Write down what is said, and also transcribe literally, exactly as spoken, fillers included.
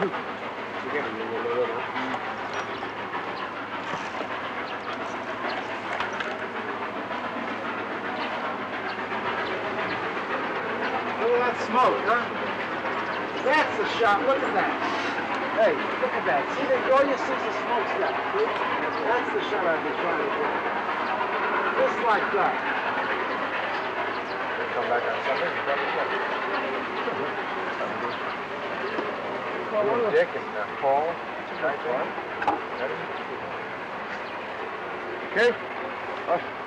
Look at that smoke, huh? That's the shot. Look at that. Hey, look at that. See, that all you see is the smokestack. See? That's the shot I've been trying to get. Just like that. Come back on Sunday and grab a Dick and uh, Paul. Nice one. Okay. Oh.